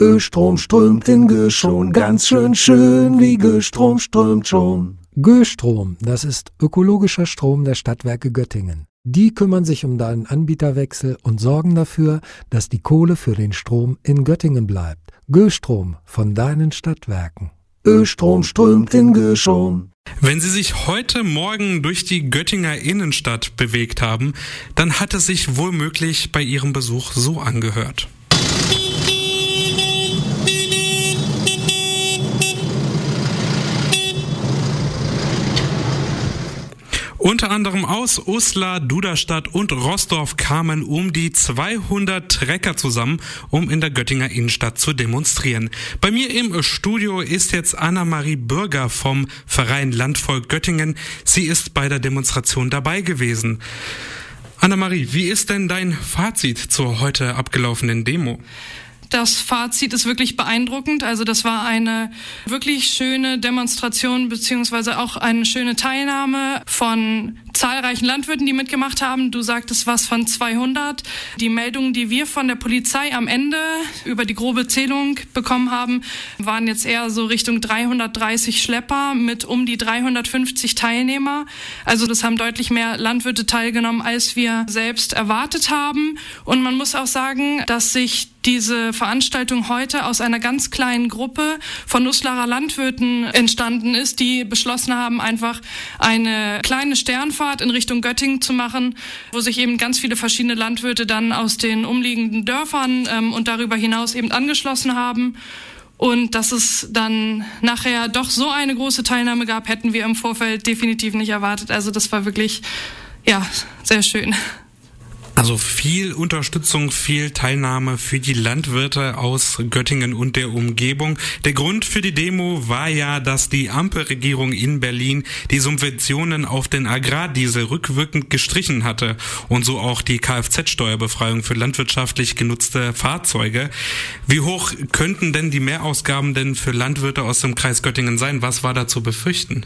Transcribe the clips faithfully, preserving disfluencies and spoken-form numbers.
Östrom strömt in Göschon, ganz schön schön, wie Göstrom strömt schon. Göstrom, das ist ökologischer Strom der Stadtwerke Göttingen. Die kümmern sich um deinen Anbieterwechsel und sorgen dafür, dass die Kohle für den Strom in Göttingen bleibt. Göstrom von deinen Stadtwerken. Östrom strömt in Göschon. Wenn Sie sich heute Morgen durch die Göttinger Innenstadt bewegt haben, dann hat es sich womöglich bei Ihrem Besuch so angehört. Unter anderem aus Uslar, Duderstadt und Roßdorf kamen um die zweihundert Trecker zusammen, um in der Göttinger Innenstadt zu demonstrieren. Bei mir im Studio ist jetzt Anna-Marie Bürger vom Verein Landvolk Göttingen. Sie ist bei der Demonstration dabei gewesen. Anna-Marie, wie ist denn dein Fazit zur heute abgelaufenen Demo? Das Fazit ist wirklich beeindruckend. Also das war eine wirklich schöne Demonstration beziehungsweise auch eine schöne Teilnahme von zahlreichen Landwirten, die mitgemacht haben. Du sagtest was von zweihundert. Die Meldungen, die wir von der Polizei am Ende über die grobe Zählung bekommen haben, waren jetzt eher so Richtung dreihundertdreißig Schlepper mit um die dreihundertfünfzig Teilnehmer. Also das haben deutlich mehr Landwirte teilgenommen, als wir selbst erwartet haben. Und man muss auch sagen, dass sich diese Veranstaltung heute aus einer ganz kleinen Gruppe von Uslarer Landwirten entstanden ist, die beschlossen haben, einfach eine kleine Sternfahrt in Richtung Göttingen zu machen, wo sich eben ganz viele verschiedene Landwirte dann aus den umliegenden Dörfern ähm, und darüber hinaus eben angeschlossen haben. Und dass es dann nachher doch so eine große Teilnahme gab, hätten wir im Vorfeld definitiv nicht erwartet. Also das war wirklich, ja, sehr schön. Also viel Unterstützung, viel Teilnahme für die Landwirte aus Göttingen und der Umgebung. Der Grund für die Demo war ja, dass die Ampelregierung in Berlin die Subventionen auf den Agrardiesel rückwirkend gestrichen hatte und so auch die Kfz-Steuerbefreiung für landwirtschaftlich genutzte Fahrzeuge. Wie hoch könnten denn die Mehrausgaben denn für Landwirte aus dem Kreis Göttingen sein? Was war da zu befürchten?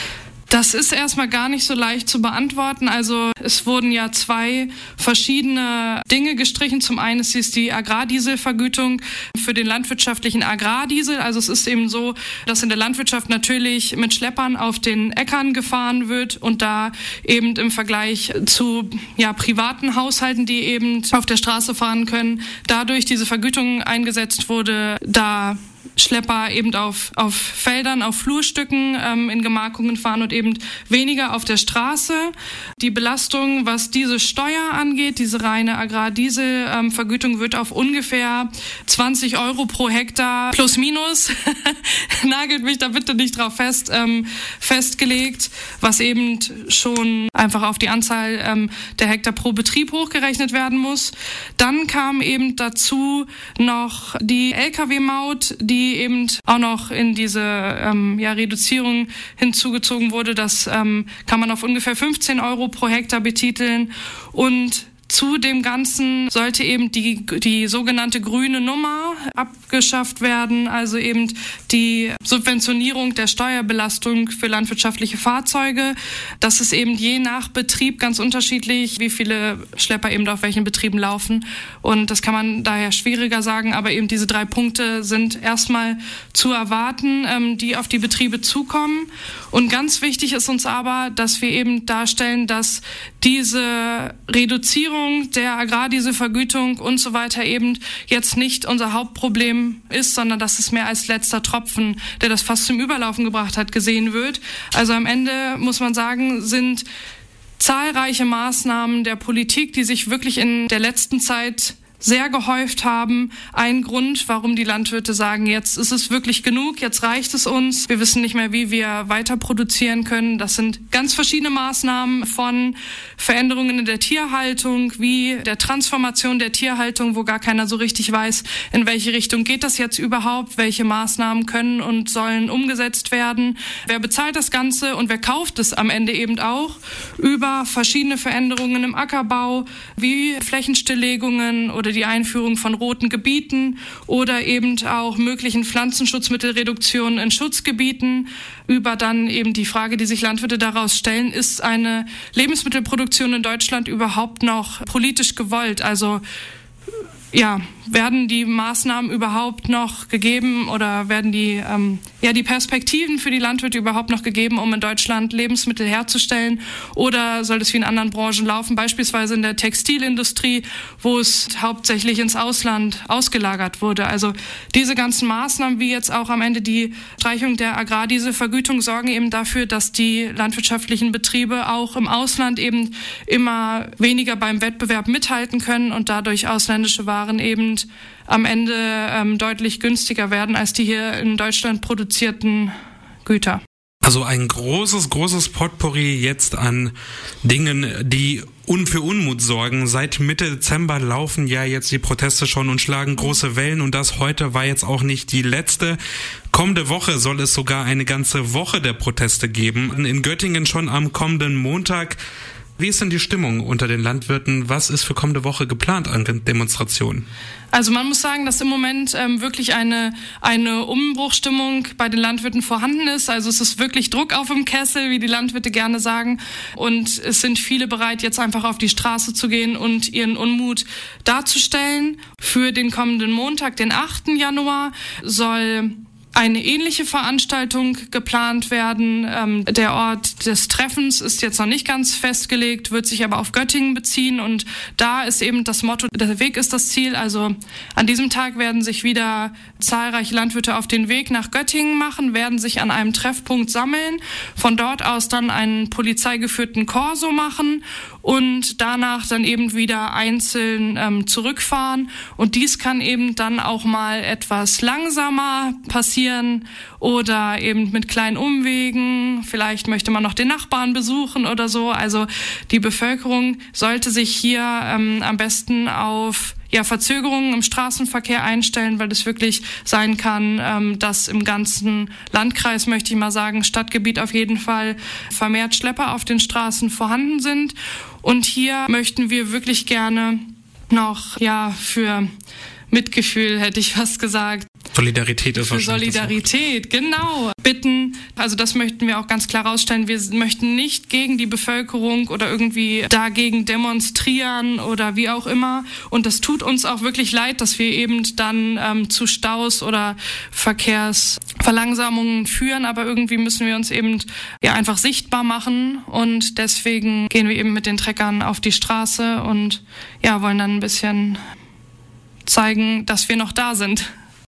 Das ist erstmal gar nicht so leicht zu beantworten. Also es wurden ja zwei verschiedene Dinge gestrichen. Zum einen ist es die Agrardieselvergütung für den landwirtschaftlichen Agrardiesel. Also es ist eben so, dass in der Landwirtschaft natürlich mit Schleppern auf den Äckern gefahren wird und da eben im Vergleich zu ja, privaten Haushalten, die eben auf der Straße fahren können, dadurch diese Vergütung eingesetzt wurde, da Schlepper eben auf, auf Feldern, auf Flurstücken ähm, in Gemarkungen fahren und eben weniger auf der Straße. Die Belastung, was diese Steuer angeht, diese reine Agrardieselvergütung, ähm, wird auf ungefähr zwanzig Euro pro Hektar plus minus, nagelt mich da bitte nicht drauf fest, ähm, festgelegt, was eben schon einfach auf die Anzahl ähm, der Hektar pro Betrieb hochgerechnet werden muss. Dann kam eben dazu noch die L K W-Maut, die eben auch noch in diese ähm, ja, Reduzierung hinzugezogen wurde. Das ähm, kann man auf ungefähr fünfzehn Euro pro Hektar betiteln. Und zu dem Ganzen sollte eben die, die sogenannte grüne Nummer abgeschafft werden, also eben die Subventionierung der Steuerbelastung für landwirtschaftliche Fahrzeuge. Das ist eben je nach Betrieb ganz unterschiedlich, wie viele Schlepper eben auf welchen Betrieben laufen. Und das kann man daher schwieriger sagen, aber eben diese drei Punkte sind erstmal zu erwarten, ähm, die auf die Betriebe zukommen. Und ganz wichtig ist uns aber, dass wir eben darstellen, dass diese Reduzierung der Agrardieselvergütung und so weiter eben jetzt nicht unser Hauptproblem ist, sondern dass es mehr als letzter Tropfen, der das fast zum Überlaufen gebracht hat, gesehen wird. Also am Ende muss man sagen, sind zahlreiche Maßnahmen der Politik, die sich wirklich in der letzten Zeit sehr gehäuft haben. Ein Grund, warum die Landwirte sagen, jetzt ist es wirklich genug, jetzt reicht es uns. Wir wissen nicht mehr, wie wir weiter produzieren können. Das sind ganz verschiedene Maßnahmen von Veränderungen in der Tierhaltung, wie der Transformation der Tierhaltung, wo gar keiner so richtig weiß, in welche Richtung geht das jetzt überhaupt, welche Maßnahmen können und sollen umgesetzt werden. Wer bezahlt das Ganze und wer kauft es am Ende eben auch über verschiedene Veränderungen im Ackerbau, wie Flächenstilllegungen oder die Einführung von roten Gebieten oder eben auch möglichen Pflanzenschutzmittelreduktionen in Schutzgebieten, über dann eben die Frage, die sich Landwirte daraus stellen, ist eine Lebensmittelproduktion in Deutschland überhaupt noch politisch gewollt? Also ja, werden die Maßnahmen überhaupt noch gegeben oder werden die, ähm, ja, die Perspektiven für die Landwirte überhaupt noch gegeben, um in Deutschland Lebensmittel herzustellen? Oder soll es wie in anderen Branchen laufen, beispielsweise in der Textilindustrie, wo es hauptsächlich ins Ausland ausgelagert wurde? Also diese ganzen Maßnahmen, wie jetzt auch am Ende die Streichung der Agrardieselvergütung, sorgen eben dafür, dass die landwirtschaftlichen Betriebe auch im Ausland eben immer weniger beim Wettbewerb mithalten können und dadurch ausländische Waren eben am Ende ähm, deutlich günstiger werden als die hier in Deutschland produzierten Güter. Also ein großes, großes Potpourri jetzt an Dingen, die un für Unmut sorgen. Seit Mitte Dezember laufen ja jetzt die Proteste schon und schlagen große Wellen, und das heute war jetzt auch nicht die letzte. Kommende Woche soll es sogar eine ganze Woche der Proteste geben. In Göttingen schon am kommenden Montag. Wie ist denn die Stimmung unter den Landwirten? Was ist für kommende Woche geplant an Demonstrationen? Also man muss sagen, dass im Moment ähm, wirklich eine eine Umbruchstimmung bei den Landwirten vorhanden ist. Also es ist wirklich Druck auf dem Kessel, wie die Landwirte gerne sagen. Und es sind viele bereit, jetzt einfach auf die Straße zu gehen und ihren Unmut darzustellen. Für den kommenden Montag, den achten Januar, soll eine ähnliche Veranstaltung geplant werden. Ähm, der Ort des Treffens ist jetzt noch nicht ganz festgelegt, wird sich aber auf Göttingen beziehen, und da ist eben das Motto, der Weg ist das Ziel. Also an diesem Tag werden sich wieder zahlreiche Landwirte auf den Weg nach Göttingen machen, werden sich an einem Treffpunkt sammeln, von dort aus dann einen polizeigeführten Korso machen und danach dann eben wieder einzeln ähm, zurückfahren. Und dies kann eben dann auch mal etwas langsamer passieren oder eben mit kleinen Umwegen. Vielleicht möchte man noch den Nachbarn besuchen oder so. Also die Bevölkerung sollte sich hier ähm, am besten auf ja, Verzögerungen im Straßenverkehr einstellen, weil es wirklich sein kann, ähm, dass im ganzen Landkreis, möchte ich mal sagen, Stadtgebiet auf jeden Fall, vermehrt Schlepper auf den Straßen vorhanden sind. Und hier möchten wir wirklich gerne noch ja für Mitgefühl, hätte ich fast gesagt. Solidarität ist Für Solidarität, genau. Bitten, also das möchten wir auch ganz klar rausstellen. Wir möchten nicht gegen die Bevölkerung oder irgendwie dagegen demonstrieren oder wie auch immer. Und das tut uns auch wirklich leid, dass wir eben dann ähm, zu Staus oder Verkehrsverlangsamungen führen. Aber irgendwie müssen wir uns eben ja einfach sichtbar machen. Und deswegen gehen wir eben mit den Treckern auf die Straße und ja wollen dann ein bisschen zeigen, dass wir noch da sind.